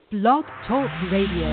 Blog Talk Radio.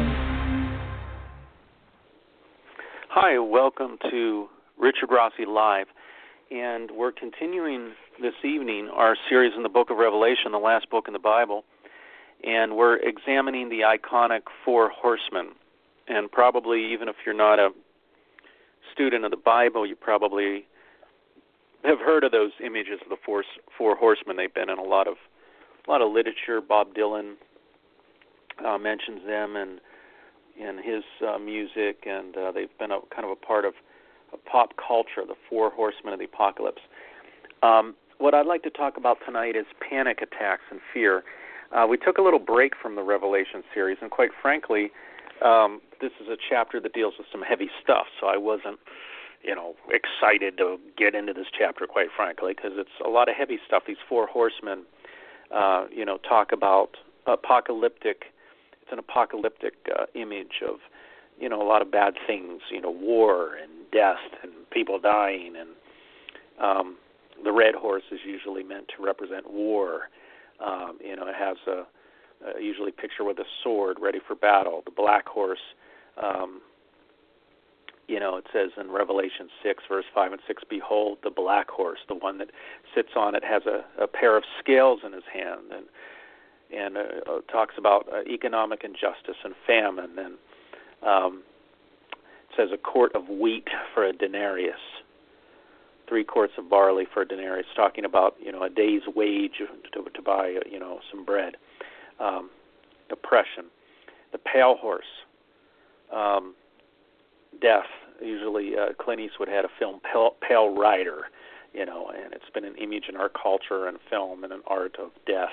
Hi, welcome to Richard Rossi Live, and we're continuing this evening our series in the book of Revelation, the last book in the Bible, and we're examining the iconic four horsemen. And probably, even if you're not a student of the Bible, you probably have heard of those images of the four horsemen. They've been in a lot of literature. Bob Dylan mentions them in his music, and they've been a kind of a part of pop culture, the four horsemen of the apocalypse. What I'd like to talk about tonight is panic attacks and fear. We took a little break from the Revelation series, and quite frankly, this is a chapter that deals with some heavy stuff, so I wasn't, excited to get into this chapter, quite frankly, because it's a lot of heavy stuff. These four horsemen, talk about it's an apocalyptic image of, a lot of bad things, war and death and people dying, and the red horse is usually meant to represent war. It has usually picture with a sword ready for battle. The black horse, it says in Revelation 6, verse 5 and 6, behold, the black horse, the one that sits on it has a pair of scales in his hand, and talks about economic injustice and famine, and it says a quart of wheat for a denarius, 3 quarts of barley for a denarius, talking about, a day's wage to buy, some bread. Oppression. The pale horse, death. Usually Clint Eastwood had a film, Pale Rider, and it's been an image in our culture and film and an art of death.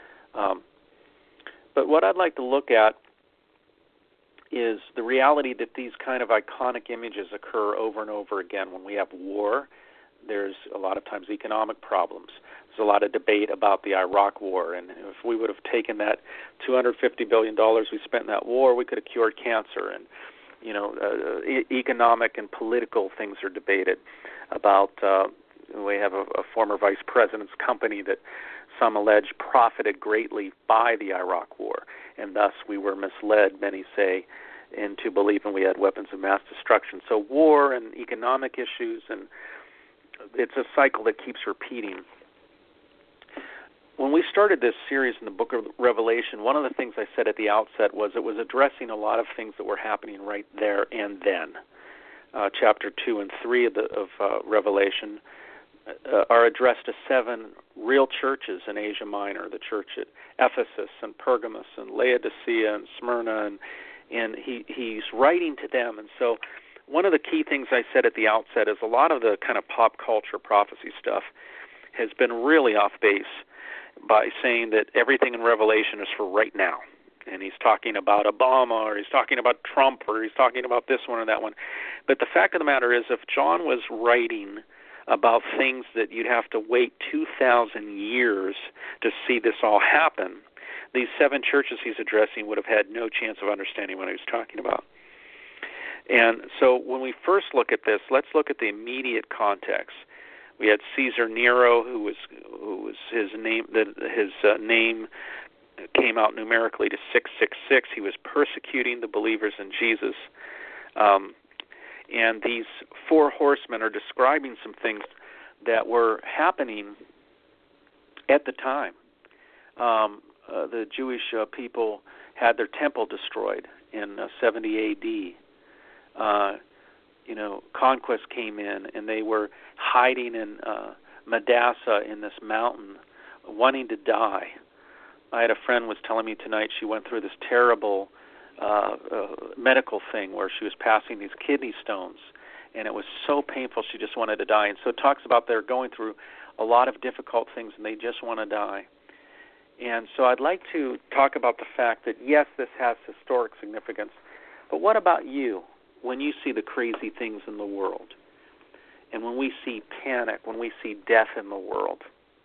But what I'd like to look at is the reality that these kind of iconic images occur over and over again. When we have war, there's a lot of times economic problems. There's a lot of debate about the Iraq War, and if we would have taken that $250 billion we spent in that war, we could have cured cancer. And economic and political things are debated about. We have a former vice president's company that some allege profited greatly by the Iraq War, and thus we were misled, many say, into believing we had weapons of mass destruction. So war and economic issues, and it's a cycle that keeps repeating. When we started this series in the book of Revelation, one of the things I said at the outset was it was addressing a lot of things that were happening right there and then. Chapter 2 and 3 of Revelation are addressed to 7 real churches in Asia Minor, the church at Ephesus and Pergamos and Laodicea and Smyrna, and he's writing to them. And so one of the key things I said at the outset is a lot of the kind of pop culture prophecy stuff has been really off base by saying that everything in Revelation is for right now. And he's talking about Obama, or he's talking about Trump, or he's talking about this one or that one. But the fact of the matter is, if John was writing about things that you'd have to wait 2,000 years to see this all happen, these 7 churches he's addressing would have had no chance of understanding what he was talking about. And so when we first look at this, let's look at the immediate context. We had Caesar Nero, who was his name. His name came out numerically to 666. He was persecuting the believers in Jesus. And these 4 horsemen are describing some things that were happening at the time. The Jewish people had their temple destroyed in 70 A.D. Conquest came in, and they were hiding in Madasseh in this mountain, wanting to die. I had a friend was telling me tonight she went through this terrible medical thing where she was passing these kidney stones, and it was so painful she just wanted to die. And so it talks about they're going through a lot of difficult things, and they just want to die. And so I'd like to talk about the fact that, yes, this has historic significance, but what about you when you see the crazy things in the world, and when we see panic, when we see death in the world?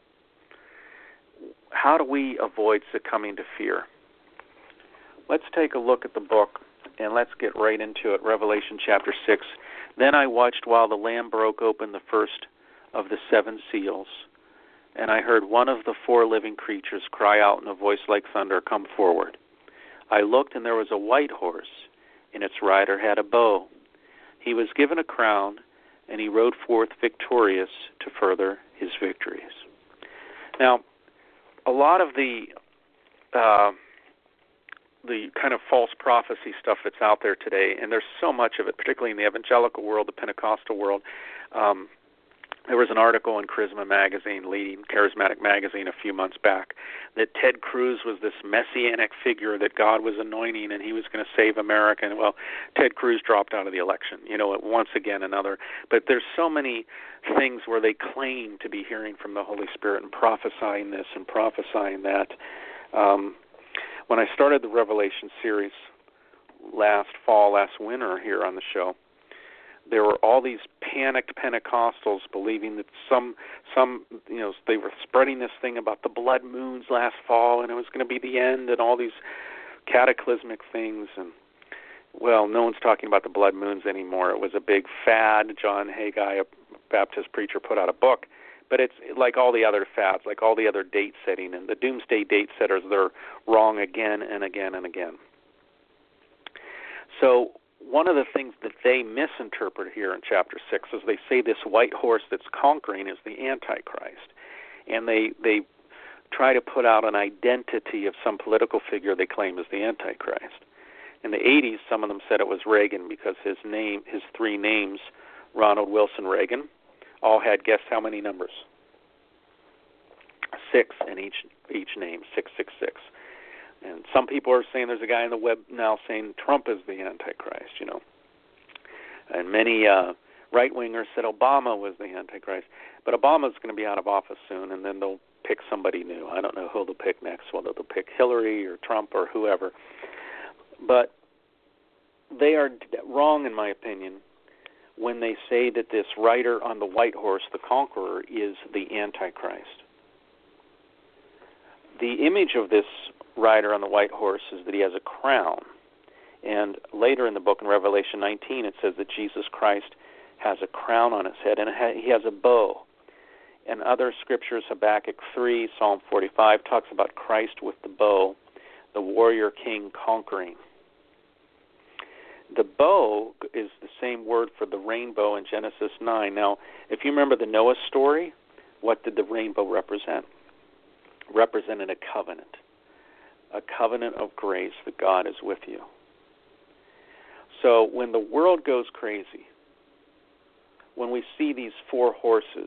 How do we avoid succumbing to fear? Let's take a look at the book, and let's get right into it. Revelation chapter 6. Then I watched while the Lamb broke open the first of the 7 seals, and I heard one of the 4 living creatures cry out in a voice like thunder, "Come forward." I looked, and there was a white horse, and its rider had a bow. He was given a crown, and he rode forth victorious to further his victories. Now, a lot of the kind of false prophecy stuff that's out there today, and there's so much of it, particularly in the evangelical world, the Pentecostal world. There was an article in Charisma Magazine, leading charismatic magazine, a few months back, that Ted Cruz was this messianic figure that God was anointing and he was going to save America. And, well, Ted Cruz dropped out of the election, once again another. But there's so many things where they claim to be hearing from the Holy Spirit and prophesying this and prophesying that. When I started the Revelation series last winter here on the show, there were all these panicked Pentecostals believing that some they were spreading this thing about the blood moons last fall and it was going to be the end and all these cataclysmic things. And, well, no one's talking about the blood moons anymore. It was a big fad. John Haggai, a Baptist preacher, put out a book. But it's like all the other fads, like all the other date setting. And the doomsday date setters, they're wrong again and again and again. So one of the things that they misinterpret here in chapter 6 is they say this white horse that's conquering is the Antichrist. And they try to put out an identity of some political figure they claim is the Antichrist. In the 80s, some of them said it was Reagan because his three names, Ronald Wilson Reagan, all had, guess how many numbers? 6 in each name, 666. And some people are saying there's a guy on the web now saying Trump is the Antichrist, And many right-wingers said Obama was the Antichrist. But Obama's going to be out of office soon, and then they'll pick somebody new. I don't know who they'll pick next, whether they'll pick Hillary or Trump or whoever. But they are wrong, in my opinion, when they say that this rider on the white horse, the conqueror, is the Antichrist. The image of this rider on the white horse is that he has a crown. And later in the book, in Revelation 19, it says that Jesus Christ has a crown on his head, and he has a bow. And other scriptures, Habakkuk 3, Psalm 45, talks about Christ with the bow, the warrior king conquering. The bow is the same word for the rainbow in Genesis 9. Now, if you remember the Noah story, what did the rainbow represent? It represented a covenant of grace that God is with you. So when the world goes crazy, when we see these four horses,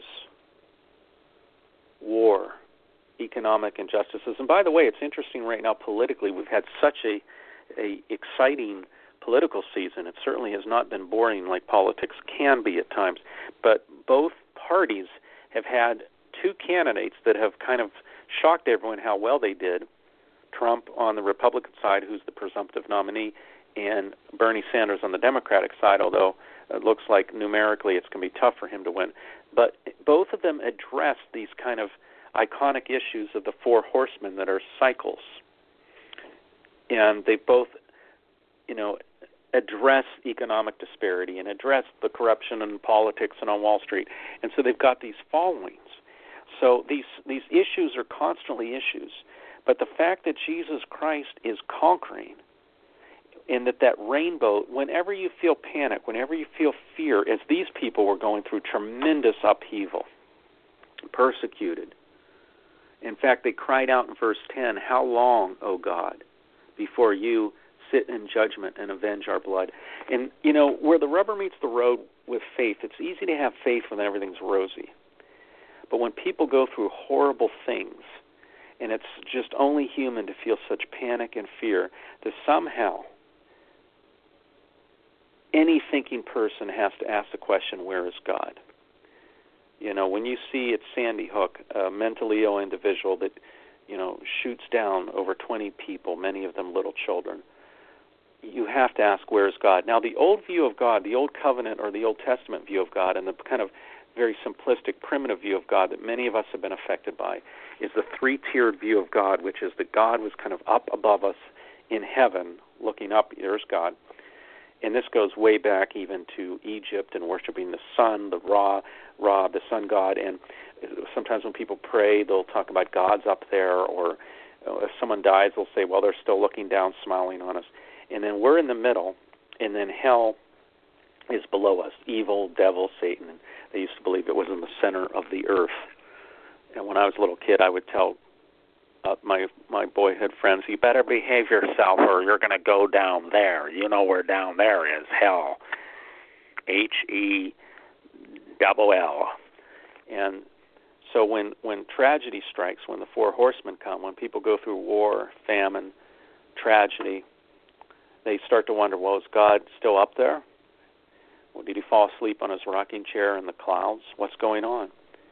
war, economic injustices, and by the way, it's interesting right now politically, we've had such a exciting political season. It certainly has not been boring like politics can be at times, but both parties have had two candidates that have kind of shocked everyone how well they did. Trump on the Republican side, who's the presumptive nominee, and Bernie Sanders on the Democratic side, although it looks like numerically it's going to be tough for him to win. But both of them address these kind of iconic issues of the four horsemen that are cycles. And they both, address economic disparity and address the corruption in politics and on Wall Street. And so they've got these followings. So these issues are constantly issues. But the fact that Jesus Christ is conquering, and that rainbow, whenever you feel panic, whenever you feel fear, as these people were going through tremendous upheaval, persecuted. In fact, they cried out in verse 10, "How long, O God, before you sit in judgment and avenge our blood?" And, where the rubber meets the road with faith, it's easy to have faith when everything's rosy. But when people go through horrible things, and it's just only human to feel such panic and fear, that somehow any thinking person has to ask the question, where is God? When you see at Sandy Hook a mentally ill individual that, shoots down over 20 people, many of them little children, you have to ask, where is God? Now, the old view of God, the Old Covenant or the Old Testament view of God, and the kind of very simplistic, primitive view of God that many of us have been affected by, is the three-tiered view of God, which is that God was kind of up above us in heaven, looking up, there's God. And this goes way back even to Egypt and worshiping the sun, the Ra, the sun god. And sometimes when people pray, they'll talk about God's up there, or if someone dies, they'll say, well, they're still looking down, smiling on us. And then we're in the middle, and then hell is below us, evil, devil, Satan. And they used to believe it was in the center of the earth. And when I was a little kid, I would tell my boyhood friends, you better behave yourself or you're going to go down there. You know where down there is, hell. Hell. And so when tragedy strikes, when the four horsemen come, when people go through war, famine, tragedy, they start to wonder, well, is God still up there? Well, did he fall asleep on his rocking chair in the clouds? What's going on?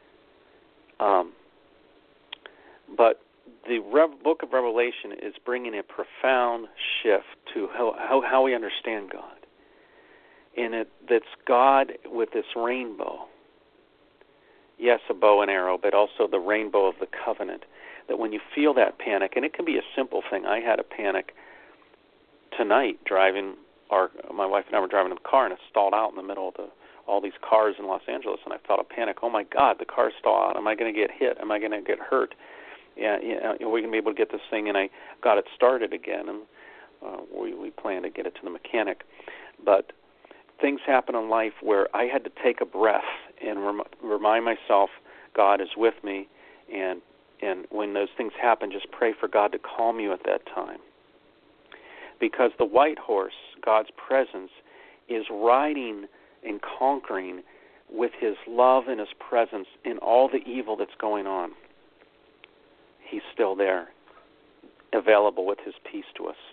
But the book of Revelation is bringing a profound shift to how we understand God. And that's God with this rainbow. Yes, a bow and arrow, but also the rainbow of the covenant. That when you feel that panic, and it can be a simple thing. I had a panic tonight driving. My wife and I were driving in the car, and it stalled out in the middle of all these cars in Los Angeles, and I felt a panic. Oh my God, the car's stalled out. Am I going to get hit? Am I going to get hurt? Yeah, are we going to be able to get this thing? And I got it started again, and we plan to get it to the mechanic. But things happen in life where I had to take a breath and remind myself God is with me, and when those things happen, just pray for God to calm you at that time. Because the white horse, God's presence, is riding and conquering with his love and his presence in all the evil that's going on. He's still there, available with his peace to us.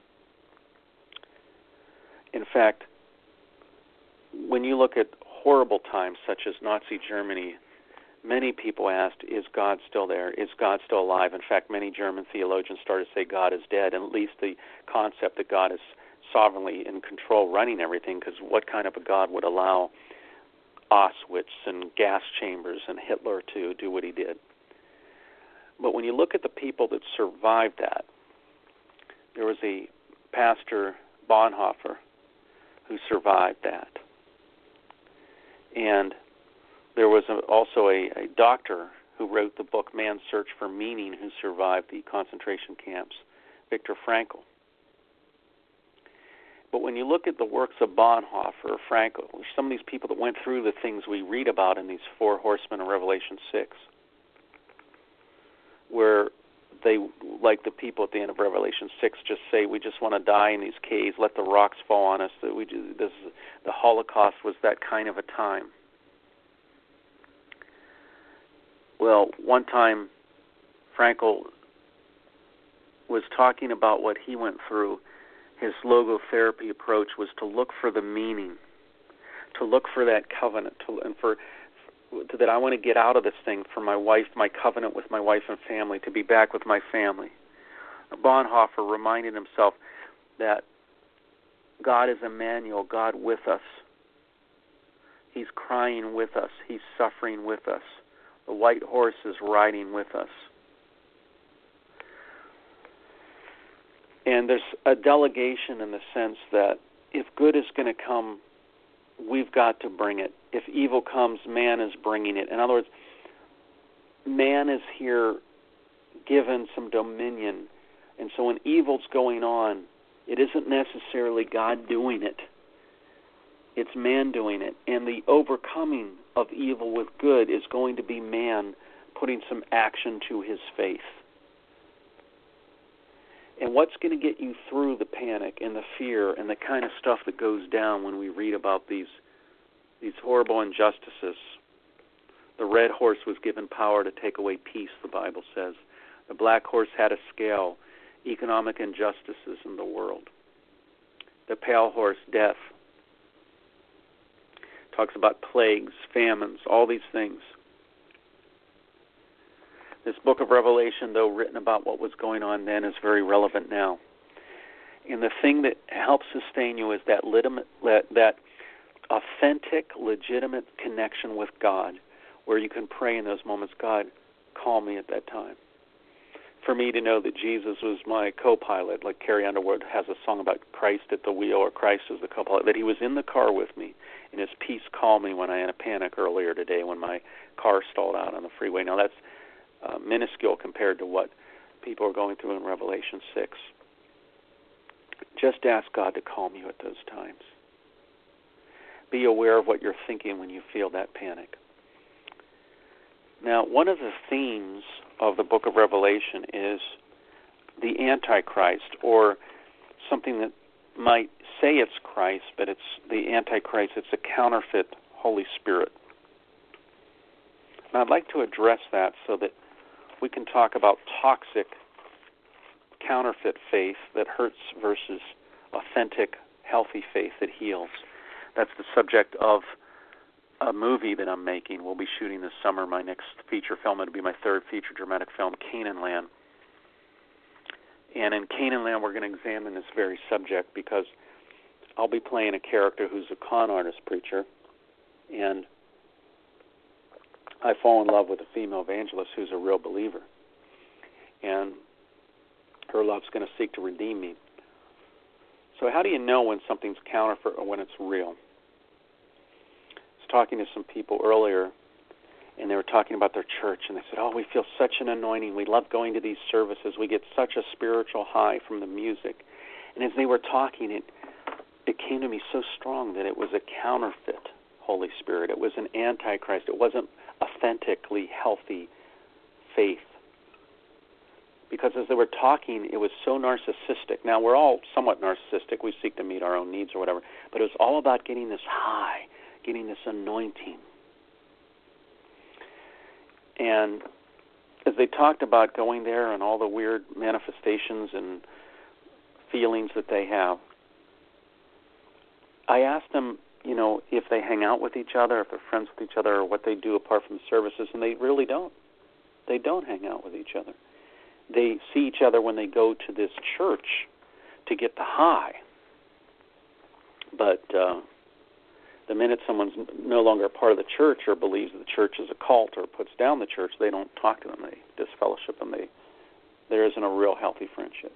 In fact, when you look at horrible times such as Nazi Germany, many people asked, is God still there? Is God still alive? In fact, many German theologians started to say God is dead, and at least the concept that God is sovereignly in control, running everything, because what kind of a God would allow Auschwitz and gas chambers and Hitler to do what he did? But when you look at the people that survived that, there was a pastor, Bonhoeffer, who survived that. And there was also a doctor who wrote the book Man's Search for Meaning, who survived the concentration camps, Viktor Frankl. But when you look at the works of Bonhoeffer or Frankl, some of these people that went through the things we read about in these four horsemen of Revelation 6, where they, like the people at the end of Revelation 6, just say, we just want to die in these caves, let the rocks fall on us. That the Holocaust was that kind of a time. Well, one time, Frankl was talking about what he went through. His logotherapy approach was to look for the meaning, to look for that covenant, that I want to get out of this thing for my wife, my covenant with my wife and family, to be back with my family. Bonhoeffer reminded himself that God is Emmanuel, God with us. He's crying with us. He's suffering with us. The white horse is riding with us. And there's a delegation in the sense that if good is going to come, we've got to bring it. If evil comes, man is bringing it. In other words, man is here given some dominion. And so when evil's going on, it isn't necessarily God doing it. It's man doing it. And the overcoming of evil with good is going to be man putting some action to his faith. And what's going to get you through the panic and the fear and the kind of stuff that goes down when we read about these horrible injustices? The red horse was given power to take away peace, the Bible says. The black horse had a scale, economic injustices in the world. The pale horse, death. Talks about plagues, famines, all these things. This book of Revelation, though written about what was going on then, is very relevant now. And the thing that helps sustain you is that authentic, legitimate connection with God, where you can pray in those moments, God, call me at that time. For me to know that Jesus was my co-pilot, like Carrie Underwood has a song about Christ at the wheel, or Christ as the co-pilot, that he was in the car with me, and his peace called me when I had a panic earlier today when my car stalled out on the freeway. Now that's minuscule compared to what people are going through in Revelation 6. Just ask God to calm you at those times. Be aware of what you're thinking when you feel that panic. Now, one of the themes of the book of Revelation is the Antichrist, or something that might say it's Christ, but it's the Antichrist. It's a counterfeit Holy Spirit. And I'd like to address that so that we can talk about toxic counterfeit faith that hurts versus authentic, healthy faith that heals. That's the subject of a movie that I'm making. We'll be shooting this summer. My next feature film, it'll be my third feature dramatic film, Canaan Land. And in Canaan Land, we're going to examine this very subject because I'll be playing a character who's a con artist preacher, and I fall in love with a female evangelist who's a real believer. And her love's going to seek to redeem me. So how do you know when something's counterfeit or when it's real? I was talking to some people earlier, and they were talking about their church, and they said, we feel such an anointing. We love going to these services. We get such a spiritual high from the music. And as they were talking, it came to me so strong that it was a counterfeit Holy Spirit. It was an Antichrist. It wasn't authentically healthy faith. Because as they were talking, it was so narcissistic. Now, we're all somewhat narcissistic. We seek to meet our own needs or whatever. But it was all about getting this high, getting this anointing. And as they talked about going there and all the weird manifestations and feelings that they have, I asked them, if they hang out with each other, if they're friends with each other, or what they do apart from the services, and they really don't. They don't hang out with each other. They see each other when they go to this church to get the high. But the minute someone's no longer a part of the church or believes that the church is a cult or puts down the church, they don't talk to them. They disfellowship them. There isn't a real healthy friendship.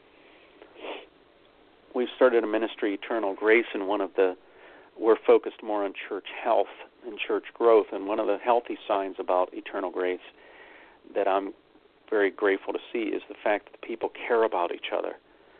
We've started a ministry, Eternal Grace, and we're focused more on church health and church growth. And one of the healthy signs about Eternal Grace that I'm very grateful to see is the fact that people care about each other.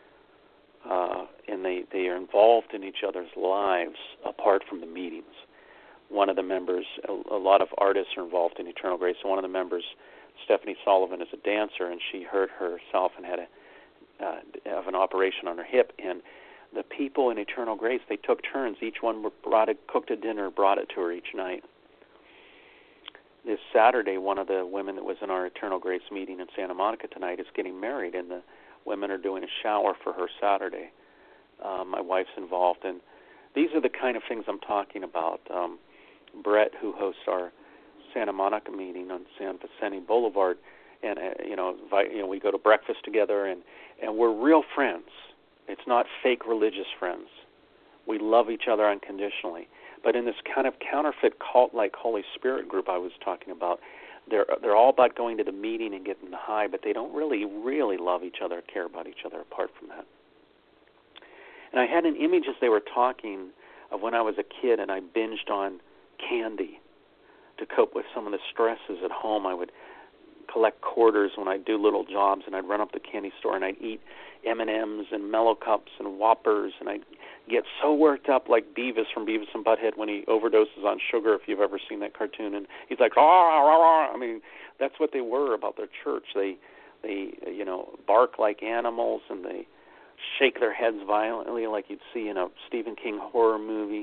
And they are involved in each other's lives apart from the meetings. One of the members, a lot of artists are involved in Eternal Grace. So one of the members, Stephanie Sullivan, is a dancer, and she hurt herself and had to have an operation on her hip. And the people in Eternal Grace, they took turns. Each one cooked a dinner, brought it to her each night. This Saturday, one of the women that was in our Eternal Grace meeting in Santa Monica tonight is getting married, and the women are doing a shower for her Saturday. My wife's involved, and these are the kind of things I'm talking about. Brett, who hosts our Santa Monica meeting on San Vicente Boulevard, and we go to breakfast together, and we're real friends. It's not fake religious friends. We love each other unconditionally. But in this kind of counterfeit cult-like Holy Spirit group I was talking about, they're all about going to the meeting and getting the high, but they don't really, really love each other, care about each other apart from that. And I had an image as they were talking of when I was a kid and I binged on candy to cope with some of the stresses at home. I would collect quarters when I'd do little jobs, and I'd run up the candy store and I'd eat M&Ms and Mellow Cups and Whoppers, and I'd get so worked up like Beavis from Beavis and Butthead when he overdoses on sugar, if you've ever seen that cartoon, and he's like, I mean, that's what they were about their church. They bark like animals, and they shake their heads violently like you'd see in a Stephen King horror movie.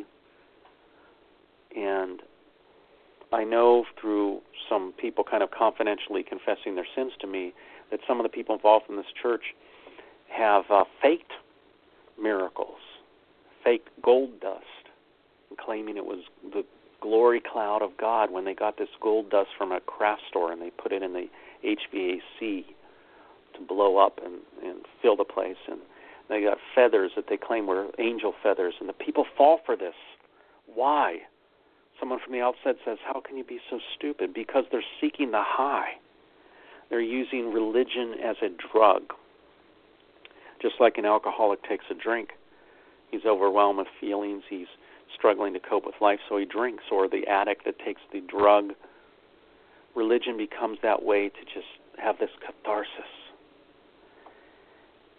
And I know through some people kind of confidentially confessing their sins to me that some of the people involved in this church have faked miracles, faked gold dust, and claiming it was the glory cloud of God when they got this gold dust from a craft store and they put it in the HVAC to blow up and fill the place. And they got feathers that they claim were angel feathers, and the people fall for this. Why? Someone from the outside says, how can you be so stupid? Because they're seeking the high. They're using religion as a drug. Just like an alcoholic takes a drink. He's overwhelmed with feelings. He's struggling to cope with life, so he drinks. Or the addict that takes the drug. Religion becomes that way to just have this catharsis.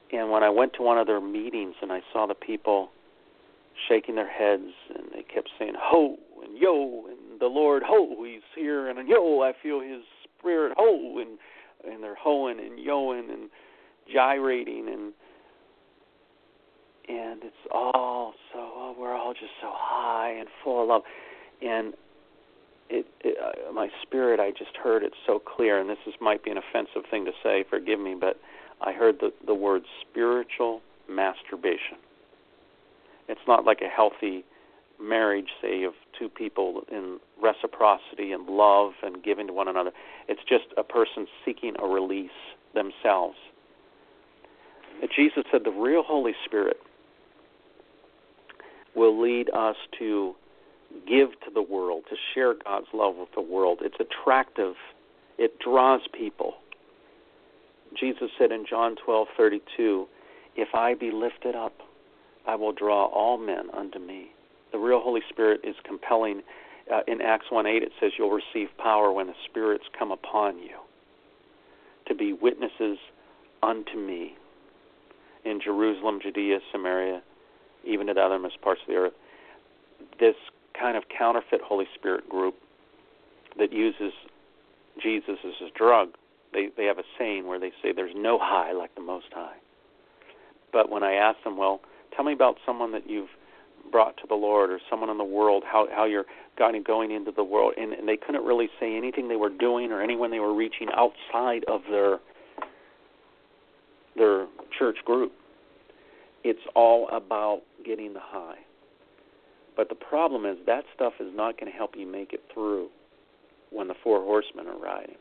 And when I went to one of their meetings and I saw the people shaking their heads and they kept saying, ho, and yo, and the Lord, ho, he's here, and yo, I feel his spirit, ho, and they're hoing and yoing and gyrating, and it's all so, we're all just so high and full of love. And my spirit, I just heard it so clear, and this might be an offensive thing to say, forgive me, but I heard the word spiritual masturbation. It's not like a healthy marriage, say, of two people in reciprocity and love and giving to one another. It's just a person seeking a release themselves. And Jesus said the real Holy Spirit will lead us to give to the world, to share God's love with the world. It's attractive. It draws people. Jesus said in John 12:32, if I be lifted up, I will draw all men unto me. The real Holy Spirit is compelling. In Acts 1:8 it says you'll receive power when the spirits come upon you to be witnesses unto me in Jerusalem, Judea, Samaria, even to the uttermost parts of the earth. This kind of counterfeit Holy Spirit group that uses Jesus as a drug, they have a saying where they say there's no high like the Most High. But when I ask them, well, tell me about someone that you've brought to the Lord or someone in the world, how you're going into the world, and they couldn't really say anything they were doing or anyone they were reaching outside of their church group. It's all about getting the high. But the problem is that stuff is not going to help you make it through when the four horsemen are riding.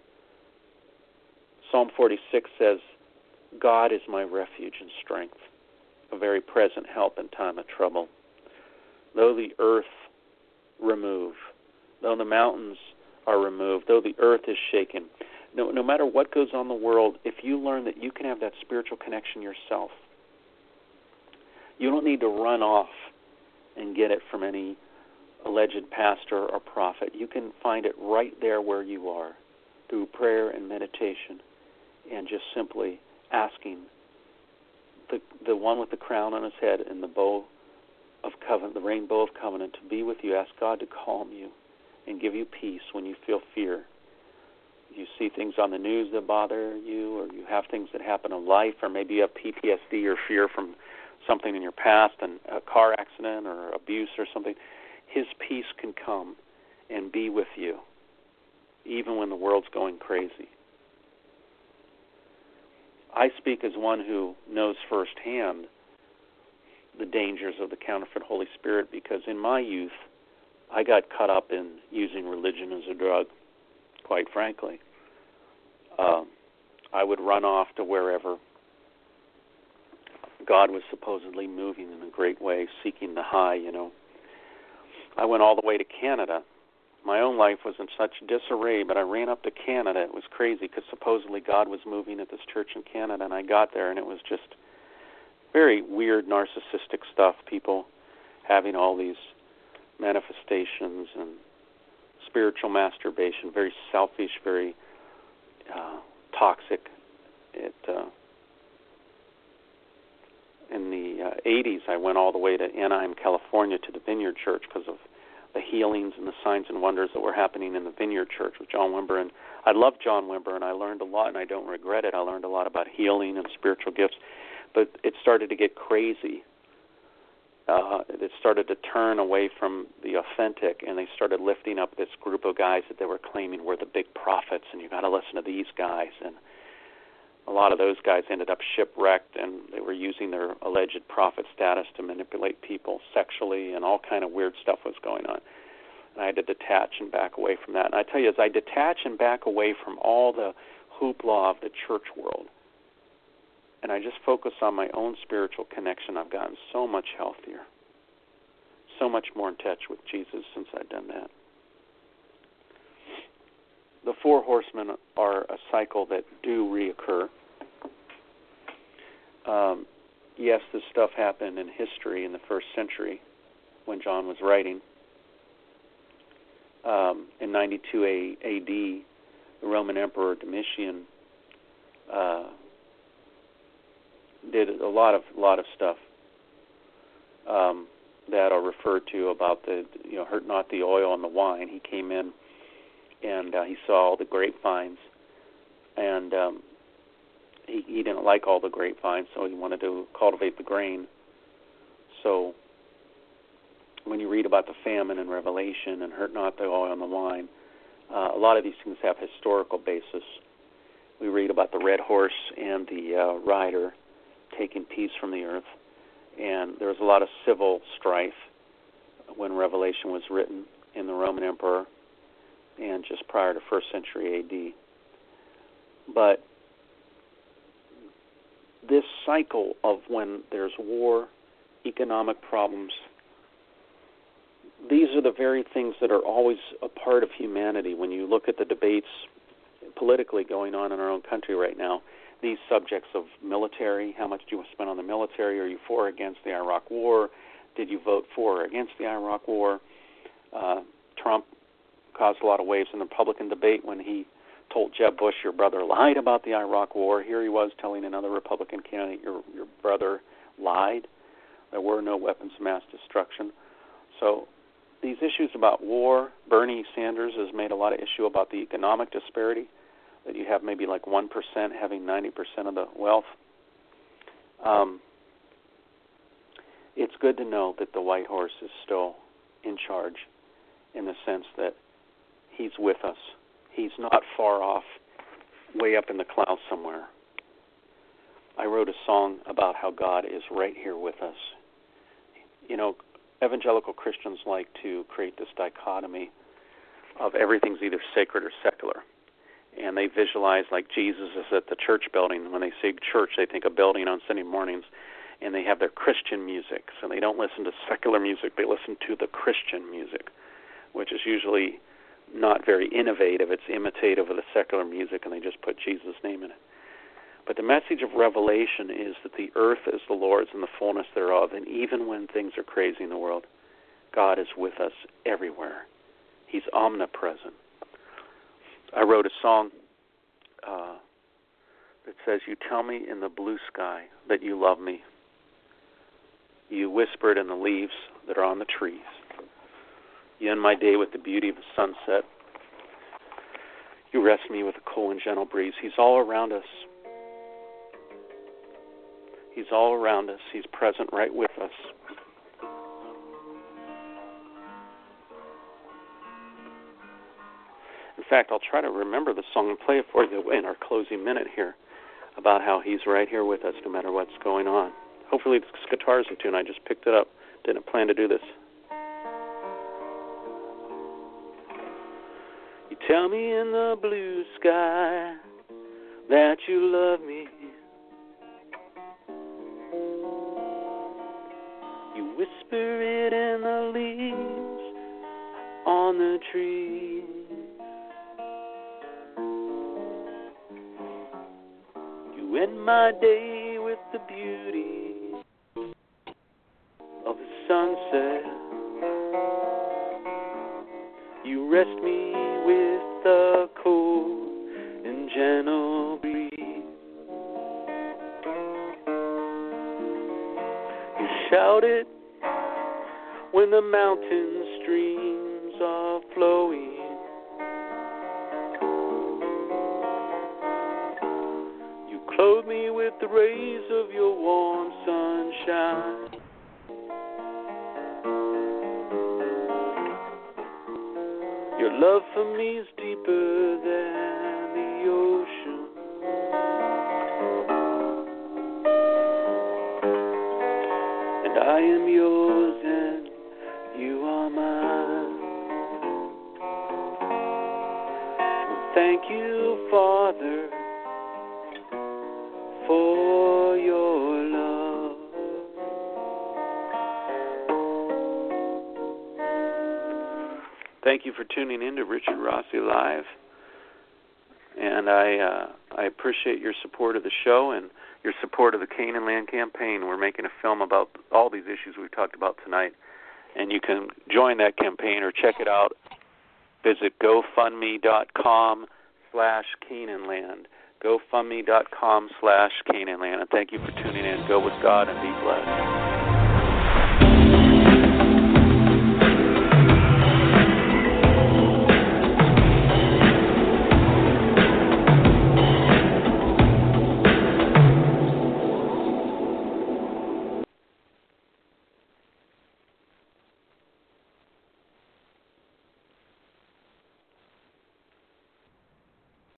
Psalm 46 says, God is my refuge and strength, a very present help in time of trouble. Though the earth remove, though the mountains are removed, though the earth is shaken, no matter what goes on in the world, if you learn that you can have that spiritual connection yourself, you don't need to run off and get it from any alleged pastor or prophet. You can find it right there where you are through prayer and meditation and just simply asking the one with the crown on his head and the bow of covenant, the rainbow of covenant, to be with you. Ask God to calm you and give you peace when you feel fear. You see things on the news that bother you, or you have things that happen in life, or maybe you have PTSD or fear from something in your past, and a car accident or abuse or something. His peace can come and be with you, even when the world's going crazy. I speak as one who knows firsthand the dangers of the counterfeit Holy Spirit, because in my youth, I got caught up in using religion as a drug, quite frankly. I would run off to wherever God was supposedly moving in a great way, seeking the high, I went all the way to Canada. My own life was in such disarray, but I ran up to Canada. It was crazy because supposedly God was moving at this church in Canada, and I got there, and it was just very weird, narcissistic stuff, people having all these manifestations and spiritual masturbation, very selfish, very toxic. In the 80s, I went all the way to Anaheim, California, to the Vineyard Church because of the healings and the signs and wonders that were happening in the Vineyard Church with John Wimber. And I love John Wimber, and I learned a lot, and I don't regret it. I learned a lot about healing and spiritual gifts. But it started to get crazy. It started to turn away from the authentic, and they started lifting up this group of guys that they were claiming were the big prophets, and you got to listen to these guys. And a lot of those guys ended up shipwrecked, and they were using their alleged prophet status to manipulate people sexually, and all kind of weird stuff was going on. And I had to detach and back away from that. And I tell you, as I detach and back away from all the hoopla of the church world, and I just focus on my own spiritual connection, I've gotten so much healthier, so much more in touch with Jesus since I've done that. The four horsemen are a cycle that do reoccur. Yes, this stuff happened in history in the first century when John was writing. In 92 A.D., the Roman Emperor Domitian did a lot of stuff that are referred to about the, hurt not the oil and the wine. He came in and he saw all the grapevines, and he didn't like all the grapevines, so he wanted to cultivate the grain. So when you read about the famine in Revelation and hurt not the oil and the wine, a lot of these things have historical basis. We read about the red horse and the rider taking peace from the earth, and there was a lot of civil strife when Revelation was written in the Roman Emperor and just prior to 1st century A.D. But this cycle of when there's war, economic problems, these are the very things that are always a part of humanity. When you look at the debates politically going on in our own country right now, these subjects of military, how much do you spend on the military? Are you for or against the Iraq War? Did you vote for or against the Iraq War? Trump caused a lot of waves in the Republican debate when he told Jeb Bush, your brother lied about the Iraq War. Here he was telling another Republican candidate, your brother lied. There were no weapons of mass destruction. So these issues about war, Bernie Sanders has made a lot of issue about the economic disparity, that you have maybe like 1% having 90% of the wealth. It's good to know that the white horse is still in charge in the sense that he's with us. He's not far off, way up in the clouds somewhere. I wrote a song about how God is right here with us. Evangelical Christians like to create this dichotomy of everything's either sacred or secular. And they visualize like Jesus is at the church building. When they say church, they think a building on Sunday mornings, and they have their Christian music. So they don't listen to secular music, they listen to the Christian music, which is usually not very innovative. It's imitative of the secular music, and they just put Jesus' name in it. But the message of Revelation is that the earth is the Lord's and the fullness thereof, and even when things are crazy in the world, God is with us everywhere. He's omnipresent. I wrote a song that says, you tell me in the blue sky that you love me. You whisper it in the leaves that are on the trees. You end my day with the beauty of the sunset. You rest me with a cool and gentle breeze. He's all around us. He's all around us. He's present right with us. In fact, I'll try to remember the song and play it for you in our closing minute here about how he's right here with us no matter what's going on. Hopefully this guitar's in tune. I just picked it up. Didn't plan to do this. You tell me in the blue sky that you love me. You whisper it in the leaves on the trees. You end my day with the beauty of the sunset. You rest me with the cold and gentle breeze. You shout it when the mountain streams are flowing. You clothe me with the rays of your warm sunshine. Your love for me is deeper than the ocean. And I am yours and you are mine. Thank you, Father, for your love. Thank you for tuning in to Richard Rossi Live. And I appreciate your support of the show and your support of the Canaan Land Campaign. We're making a film about all these issues we've talked about tonight. And you can join that campaign or check it out. Visit GoFundMe.com/CanaanLand. GoFundMe.com/Canaanland. And thank you for tuning in. Go with God and be blessed.